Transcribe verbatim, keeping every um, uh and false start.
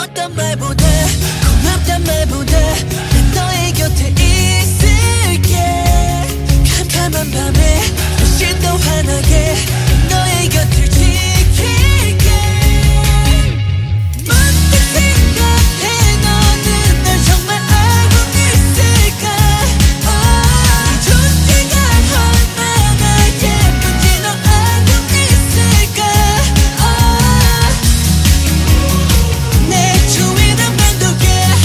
어떤 말보다 고맙단 말보다 난 너의 곁에 있을게. 캄캄한 밤에